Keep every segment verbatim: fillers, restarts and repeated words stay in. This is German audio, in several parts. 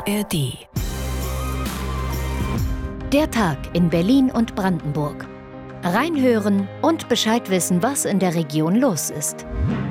A R D. Der Tag in Berlin und Brandenburg. Reinhören und Bescheid wissen, was in der Region los ist.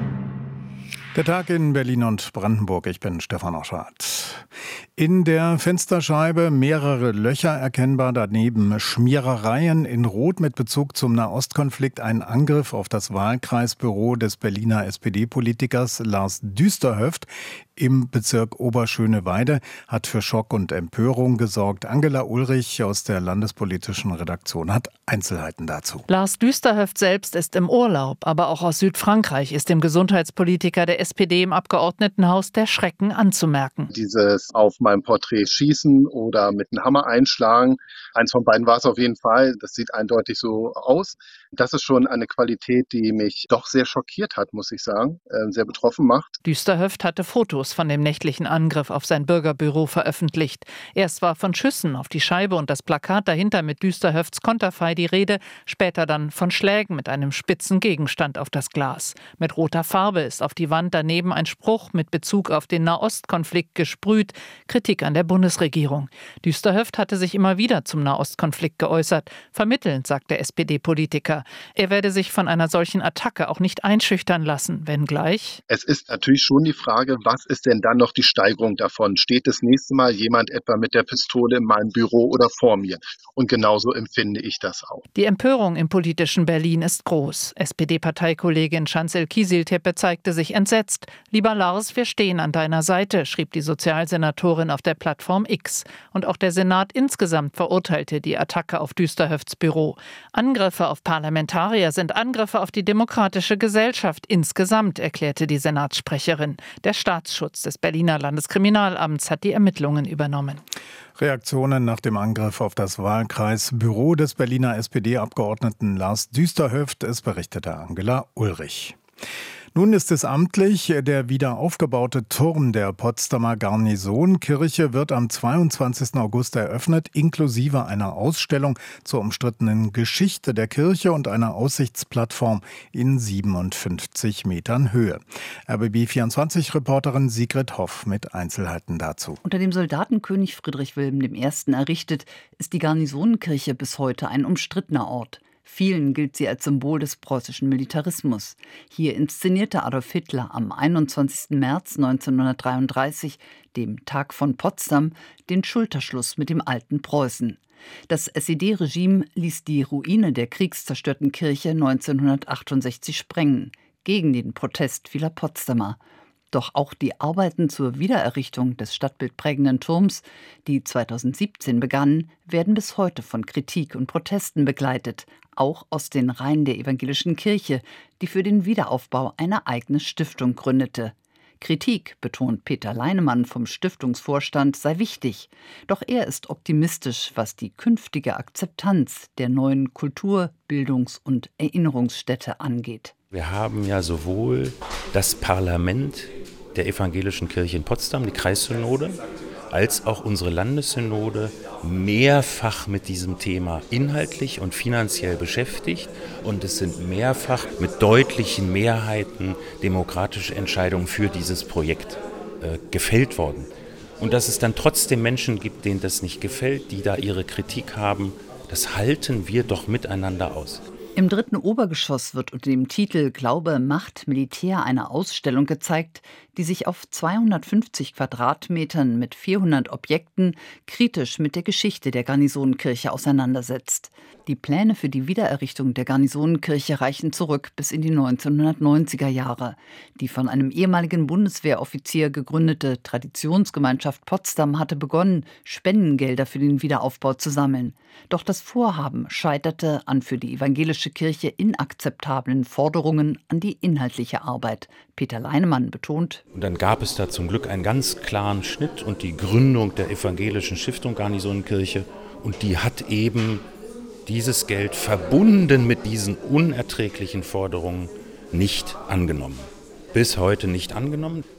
Der Tag in Berlin und Brandenburg. Ich bin Stefan Oschardt. In der Fensterscheibe mehrere Löcher erkennbar, daneben Schmierereien in Rot mit Bezug zum Nahostkonflikt, ein Angriff auf das Wahlkreisbüro des Berliner S P D-Politikers Lars Düsterhöft im Bezirk Oberschöneweide hat für Schock und Empörung gesorgt. Angela Ulrich aus der landespolitischen Redaktion hat Einzelheiten dazu. Lars Düsterhöft selbst ist im Urlaub, aber auch aus Südfrankreich ist dem Gesundheitspolitiker der S P D im Abgeordnetenhaus der Schrecken anzumerken. Dieses auf meinem Porträt schießen oder mit einem Hammer einschlagen, eins von beiden war es auf jeden Fall, das sieht eindeutig so aus. Das ist schon eine Qualität, die mich doch sehr schockiert hat, muss ich sagen, sehr betroffen macht. Düsterhöft hatte Fotos von dem nächtlichen Angriff auf sein Bürgerbüro veröffentlicht. Erst war von Schüssen auf die Scheibe und das Plakat dahinter mit Düsterhöfts Konterfei die Rede, später dann von Schlägen mit einem spitzen Gegenstand auf das Glas. Mit roter Farbe ist auf die Wand daneben ein Spruch mit Bezug auf den Nahostkonflikt gesprüht, Kritik an der Bundesregierung. Düsterhöft hatte sich immer wieder zum Nahostkonflikt geäußert. Vermittelnd, sagt der S P D-Politiker. Er werde sich von einer solchen Attacke auch nicht einschüchtern lassen, wenngleich. Es ist natürlich schon die Frage, was ist denn dann noch die Steigerung davon? Steht das nächste Mal jemand etwa mit der Pistole in meinem Büro oder vor mir? Und genauso empfinde ich das auch. Die Empörung im politischen Berlin ist groß. S P D-Parteikollegin Şansel Kiciltepe zeigte sich entsetzt. Lieber Lars, wir stehen an deiner Seite, schrieb die Sozialsenatorin auf der Plattform X. Und auch der Senat insgesamt verurteilte die Attacke auf Düsterhöfts Büro. Angriffe auf Parlamentarier sind Angriffe auf die demokratische Gesellschaft insgesamt, erklärte die Senatssprecherin. Der Staatsschutz des Berliner Landeskriminalamts hat die Ermittlungen übernommen. Reaktionen nach dem Angriff auf das Wahlkreisbüro des Berliner S P D-Abgeordneten Lars Düsterhöft, es berichtete Angela Ulrich. Nun ist es amtlich, der wieder aufgebaute Turm der Potsdamer Garnisonkirche wird am zweiundzwanzigsten August eröffnet, inklusive einer Ausstellung zur umstrittenen Geschichte der Kirche und einer Aussichtsplattform in siebenundfünfzig Metern Höhe. R B B vierundzwanzig-Reporterin Sigrid Hoff mit Einzelheiten dazu. Unter dem Soldatenkönig Friedrich Wilhelm der Erste. errichtet, ist die Garnisonenkirche bis heute ein umstrittener Ort. Vielen gilt sie als Symbol des preußischen Militarismus. Hier inszenierte Adolf Hitler am einundzwanzigsten März neunzehnhundertdreiunddreißig, dem Tag von Potsdam, den Schulterschluss mit dem alten Preußen. Das S E D-Regime ließ die Ruine der kriegszerstörten Kirche neunzehnhundertachtundsechzig sprengen, gegen den Protest vieler Potsdamer. Doch auch die Arbeiten zur Wiedererrichtung des stadtbildprägenden Turms, die zweitausendsiebzehn begannen, werden bis heute von Kritik und Protesten begleitet, auch aus den Reihen der evangelischen Kirche, die für den Wiederaufbau eine eigene Stiftung gründete. Kritik, betont Peter Leinemann vom Stiftungsvorstand, sei wichtig. Doch er ist optimistisch, was die künftige Akzeptanz der neuen Kultur-, Bildungs- und Erinnerungsstätte angeht. Wir haben ja sowohl das Parlament der Evangelischen Kirche in Potsdam, die Kreissynode, als auch unsere Landessynode mehrfach mit diesem Thema inhaltlich und finanziell beschäftigt. Und es sind mehrfach mit deutlichen Mehrheiten demokratische Entscheidungen für dieses Projekt äh, gefällt worden. Und dass es dann trotzdem Menschen gibt, denen das nicht gefällt, die da ihre Kritik haben, das halten wir doch miteinander aus. Im dritten Obergeschoss wird unter dem Titel Glaube, Macht, Militär eine Ausstellung gezeigt, die sich auf zweihundertfünfzig Quadratmetern mit vierhundert Objekten kritisch mit der Geschichte der Garnisonenkirche auseinandersetzt. Die Pläne für die Wiedererrichtung der Garnisonenkirche reichen zurück bis in die neunzehnhundertneunziger Jahre. Die von einem ehemaligen Bundeswehroffizier gegründete Traditionsgemeinschaft Potsdam hatte begonnen, Spendengelder für den Wiederaufbau zu sammeln. Doch das Vorhaben scheiterte an für die evangelische Kirche inakzeptablen Forderungen an die inhaltliche Arbeit. Peter Leinemann betont: Und dann gab es da zum Glück einen ganz klaren Schnitt und die Gründung der evangelischen Stiftung Garnisonenkirche. Und die hat eben dieses Geld verbunden mit diesen unerträglichen Forderungen nicht angenommen. Bis heute nicht angenommen.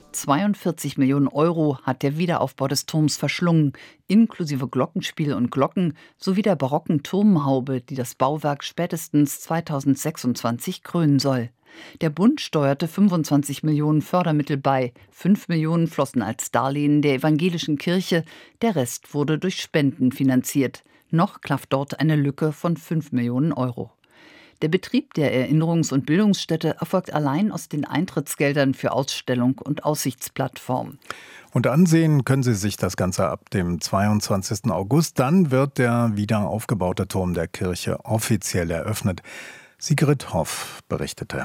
zweiundvierzig Millionen Euro hat der Wiederaufbau des Turms verschlungen, inklusive Glockenspiel und Glocken sowie der barocken Turmhaube, die das Bauwerk spätestens zweitausendsechsundzwanzig krönen soll. Der Bund steuerte fünfundzwanzig Millionen Fördermittel bei, fünf Millionen flossen als Darlehen der evangelischen Kirche, der Rest wurde durch Spenden finanziert. Noch klafft dort eine Lücke von fünf Millionen Euro. Der Betrieb der Erinnerungs- und Bildungsstätte erfolgt allein aus den Eintrittsgeldern für Ausstellung und Aussichtsplattform. Und ansehen können Sie sich das Ganze ab dem zweiundzwanzigsten August. Dann wird der wieder aufgebaute Turm der Kirche offiziell eröffnet. Sigrid Hoff berichtete.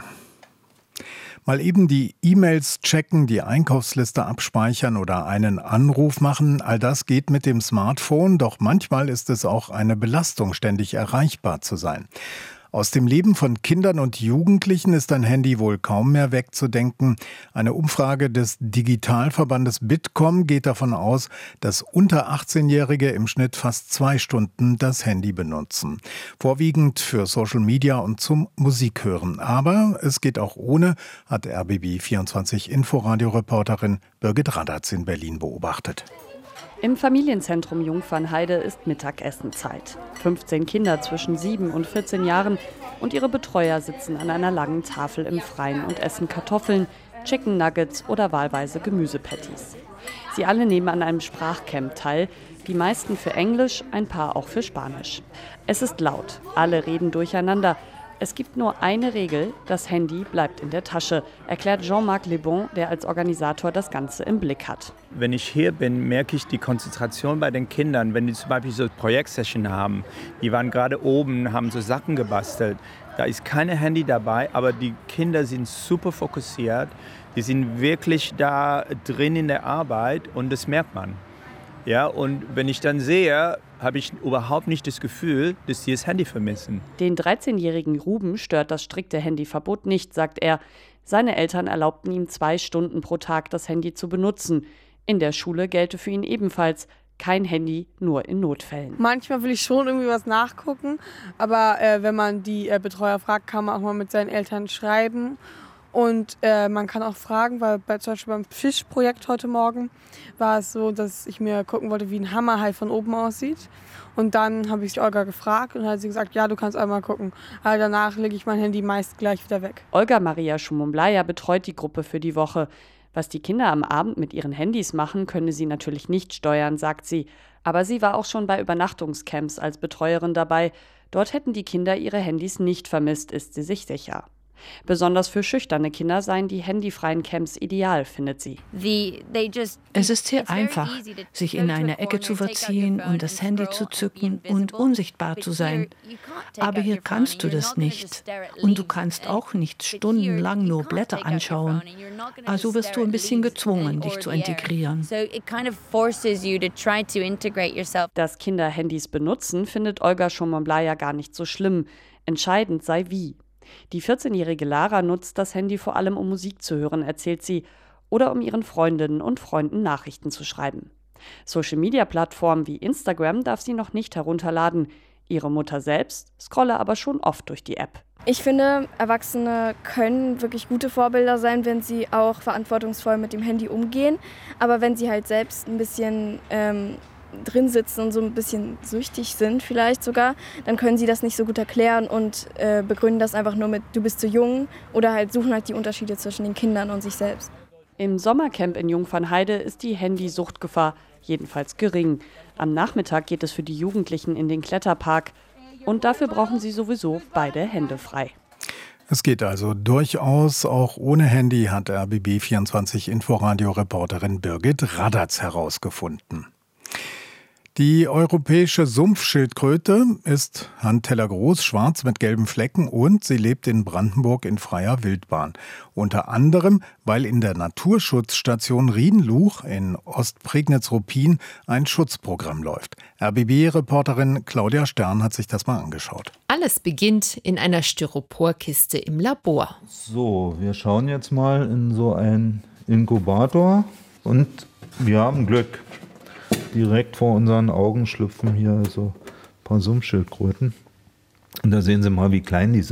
Mal eben die E-Mails checken, die Einkaufsliste abspeichern oder einen Anruf machen, all das geht mit dem Smartphone, doch manchmal ist es auch eine Belastung, ständig erreichbar zu sein. Aus dem Leben von Kindern und Jugendlichen ist ein Handy wohl kaum mehr wegzudenken. Eine Umfrage des Digitalverbandes Bitkom geht davon aus, dass unter achtzehnjährige im Schnitt fast zwei Stunden das Handy benutzen. Vorwiegend für Social Media und zum Musikhören. Aber es geht auch ohne, hat R B B vierundzwanzig Inforadio-Reporterin Birgit Radatz in Berlin beobachtet. Im Familienzentrum Jungfernheide ist Mittagessenzeit. fünfzehn Kinder zwischen sieben und vierzehn Jahren und ihre Betreuer sitzen an einer langen Tafel im Freien und essen Kartoffeln, Chicken Nuggets oder wahlweise Gemüsepatties. Sie alle nehmen an einem Sprachcamp teil, die meisten für Englisch, ein paar auch für Spanisch. Es ist laut, alle reden durcheinander. Es gibt nur eine Regel, das Handy bleibt in der Tasche, erklärt Jean-Marc Lebon, der als Organisator das Ganze im Blick hat. Wenn ich hier bin, merke ich die Konzentration bei den Kindern. Wenn die zum Beispiel so Projektsession haben, die waren gerade oben, haben so Sachen gebastelt. Da ist kein Handy dabei, aber die Kinder sind super fokussiert. Die sind wirklich da drin in der Arbeit und das merkt man. Ja, und wenn ich dann sehe, habe ich überhaupt nicht das Gefühl, dass sie das Handy vermissen. Den dreizehnjährigen Ruben stört das strikte Handyverbot nicht, sagt er. Seine Eltern erlaubten ihm zwei Stunden pro Tag das Handy zu benutzen. In der Schule gelte für ihn ebenfalls kein Handy, nur in Notfällen. Manchmal will ich schon irgendwie was nachgucken, aber äh, wenn man die äh, Betreuer fragt, kann man auch mal mit seinen Eltern schreiben. Und äh, man kann auch fragen, weil bei, zum Beispiel beim Fischprojekt heute Morgen war es so, dass ich mir gucken wollte, wie ein Hammerhai von oben aussieht. Und dann habe ich Olga gefragt und hat sie gesagt, ja, du kannst einmal gucken. Aber danach lege ich mein Handy meist gleich wieder weg. Olga Maria Schumumblaya betreut die Gruppe für die Woche. Was die Kinder am Abend mit ihren Handys machen, könne sie natürlich nicht steuern, sagt sie. Aber sie war auch schon bei Übernachtungscamps als Betreuerin dabei. Dort hätten die Kinder ihre Handys nicht vermisst, ist sie sich sicher. Besonders für schüchterne Kinder seien die handyfreien Camps ideal, findet sie. Es ist sehr einfach, sich in eine Ecke zu verziehen und das Handy zu zücken und unsichtbar zu sein. Aber hier kannst du das nicht. Und du kannst auch nicht stundenlang nur Blätter anschauen. Also wirst du ein bisschen gezwungen, dich zu integrieren. Dass Kinder Handys benutzen, findet Olga Schumumblaya gar nicht so schlimm. Entscheidend sei wie. Die vierzehnjährige Lara nutzt das Handy vor allem, um Musik zu hören, erzählt sie, oder um ihren Freundinnen und Freunden Nachrichten zu schreiben. Social-Media-Plattformen wie Instagram darf sie noch nicht herunterladen. Ihre Mutter selbst scrolle aber schon oft durch die App. Ich finde, Erwachsene können wirklich gute Vorbilder sein, wenn sie auch verantwortungsvoll mit dem Handy umgehen. Aber wenn sie halt selbst ein bisschen ähm, drin sitzen und so ein bisschen süchtig sind vielleicht sogar, dann können sie das nicht so gut erklären und äh, begründen das einfach nur mit, du bist zu jung, oder halt suchen halt die Unterschiede zwischen den Kindern und sich selbst. Im Sommercamp in Jungfernheide ist die Handysuchtgefahr jedenfalls gering. Am Nachmittag geht es für die Jugendlichen in den Kletterpark und dafür brauchen sie sowieso beide Hände frei. Es geht also durchaus auch ohne Handy, hat R B B vierundzwanzig Inforadio-Reporterin Birgit Radatz herausgefunden. Die europäische Sumpfschildkröte ist handtellergroß, schwarz mit gelben Flecken und sie lebt in Brandenburg in freier Wildbahn. Unter anderem, weil in der Naturschutzstation Riedenluch in Ostprignitz-Ruppin ein Schutzprogramm läuft. R B B-Reporterin Claudia Stern hat sich das mal angeschaut. Alles beginnt in einer Styroporkiste im Labor. So, wir schauen jetzt mal in so einen Inkubator und wir haben Glück. Direkt vor unseren Augen schlüpfen hier so ein paar Sumpfschildkröten. Und da sehen Sie mal, wie klein die sind.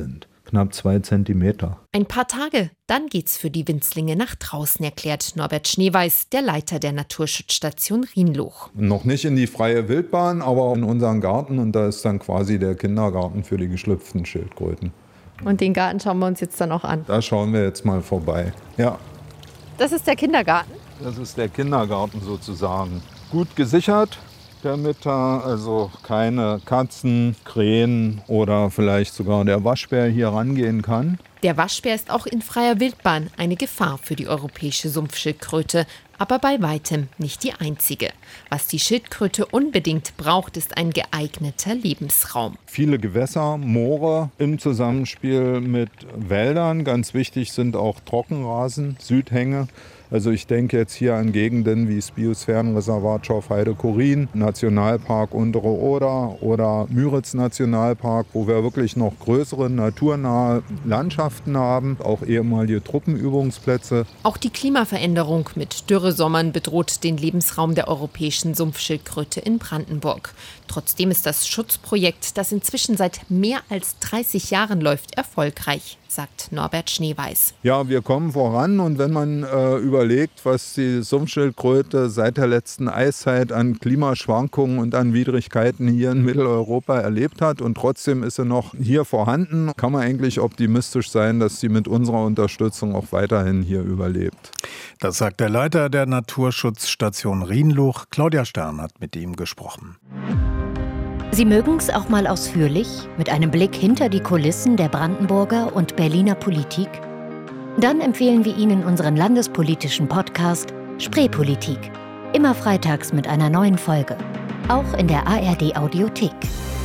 knapp zwei Zentimeter. Ein paar Tage, dann geht's für die Winzlinge nach draußen, erklärt Norbert Schneeweiß, der Leiter der Naturschutzstation Rienloch. Noch nicht in die freie Wildbahn, aber in unseren Garten, und da ist dann quasi der Kindergarten für die geschlüpften Schildkröten. Und den Garten schauen wir uns jetzt dann auch an. Da schauen wir jetzt mal vorbei. Ja. Das ist der Kindergarten? Das ist der Kindergarten sozusagen. Gut gesichert, damit da also keine Katzen, Krähen oder vielleicht sogar der Waschbär hier rangehen kann. Der Waschbär ist auch in freier Wildbahn eine Gefahr für die europäische Sumpfschildkröte, aber bei weitem nicht die einzige. Was die Schildkröte unbedingt braucht, ist ein geeigneter Lebensraum. Viele Gewässer, Moore im Zusammenspiel mit Wäldern. Ganz wichtig sind auch Trockenrasen, Südhänge. Also ich denke jetzt hier an Gegenden wie das Biosphärenreservat Schorfheide-Chorin, Nationalpark Untere Oder oder Müritz-Nationalpark, wo wir wirklich noch größere naturnahe Landschaften haben, auch ehemalige Truppenübungsplätze. Auch die Klimaveränderung mit Dürresommern bedroht den Lebensraum der europäischen Sumpfschildkröte in Brandenburg. Trotzdem ist das Schutzprojekt, das inzwischen seit mehr als dreißig Jahren läuft, erfolgreich, sagt Norbert Schneeweiß. Ja, wir kommen voran, und wenn man äh, überlegt, was die Sumpfschildkröte seit der letzten Eiszeit an Klimaschwankungen und an Widrigkeiten hier in Mitteleuropa erlebt hat, und trotzdem ist sie noch hier vorhanden, kann man eigentlich optimistisch sein, dass sie mit unserer Unterstützung auch weiterhin hier überlebt. Das sagt der Leiter der Naturschutzstation Rienloch. Claudia Stern hat mit ihm gesprochen. Sie mögen's auch mal ausführlich, mit einem Blick hinter die Kulissen der Brandenburger und Berliner Politik? Dann empfehlen wir Ihnen unseren landespolitischen Podcast Spreepolitik. Immer freitags mit einer neuen Folge. Auch in der A R D Audiothek.